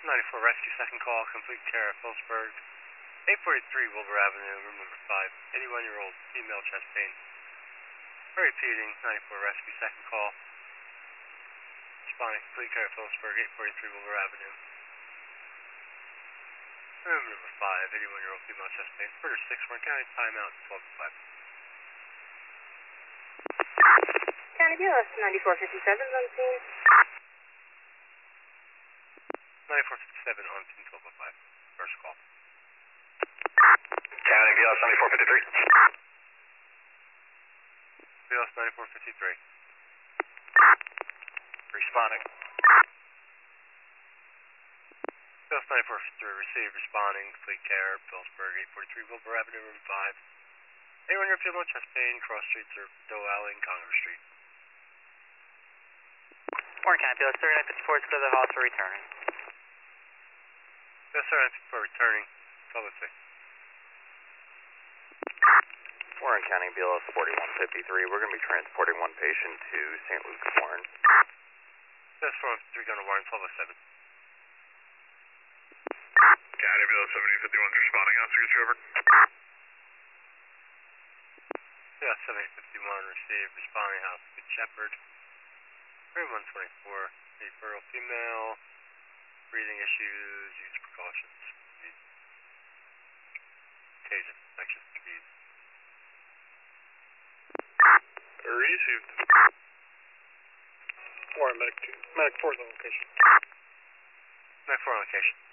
94 rescue, second call, complete care of Phillipsburg. 843 Wilbur Avenue, room number 5. 81-year-old female chest pain. Repeating, 94 rescue, second call. Responding, complete care of Phillipsburg, 843 Wilbur Avenue. Room number 5, 81-year-old female chest pain. Further 6, Warren County, timeout, 12:05. County BLS 9457 on scene. 9457 on scene, 12:05. First call. County BLS 9453. BLS 9453. Responding. BLS 9453, received, responding, complete care, Phillipsburg, 843 Wilbur Avenue, room 5. 81-year-old female chest pain, cross streets or Doe Alley and Congress Street. Warren County BLS 3954 is clear the hospital returning. BLS 3954 returning, 12:06. Warren County BLS 4153. We're going to be transporting one patient to St. Luke's Warren. BLS 4153 going to Warren, 12:07. County BLS 7851 responding. Oscar Trevor. BLS 7851 received, responding, house, Good Shepherd. Room 124, a feral female, breathing issues, use precautions. Taser, infectious disease. Received. Warren, medic 4 is on location. Medic 4 on location.